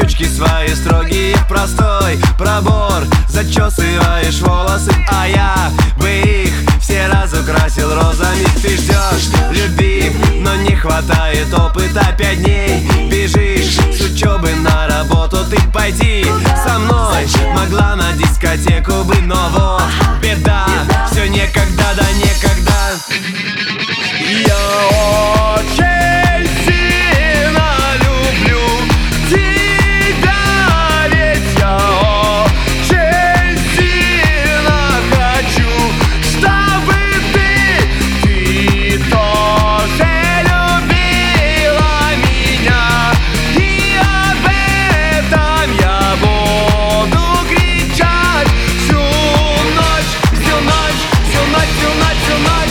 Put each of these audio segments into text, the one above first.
щечки свои строгие, простой пробор, зачесываешь волосы, а я бы их все разукрасил розами. Ты ждешь любви, но не хватает опыта. 5 дней бежишь с учебы на работу. Ты пойди со мной могла на дискотеку бы, но вот беда, все некогда, да некогда. Я очень сильно люблю тебя, ведь я очень сильно хочу, чтобы ты тоже любила меня. И об этом я буду кричать всю ночь, всю ночь, всю ночь, всю ночь, всю ночь.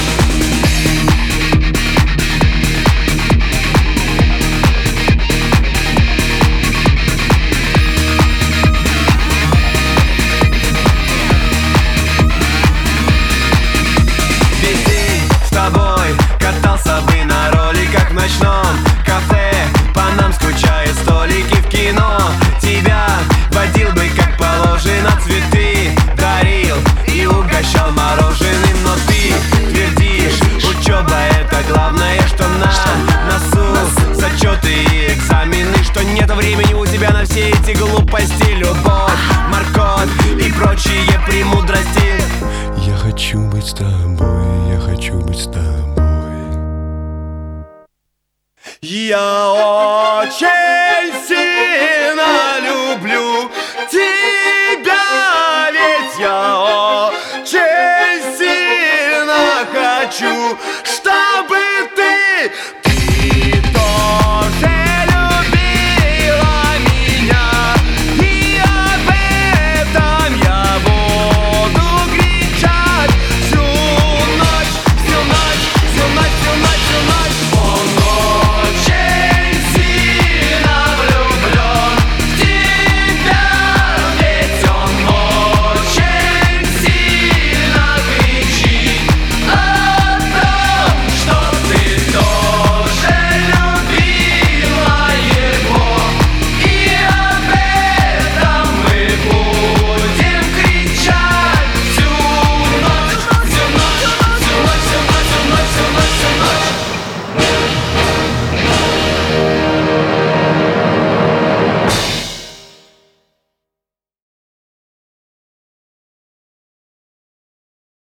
Весь день с тобой катался бы на роликах в ночном кафе, по нам скучают столики в кино. Тебя водил бы как положено, цветы дарил и угощал мороженым. Но ты твердишь, учеба это главное, что на носу зачеты и экзамены, что нет времени у тебя на все эти глупости, любовь, морковь и прочие премудрости. Я хочу быть с тобой, я хочу быть с тобой. Я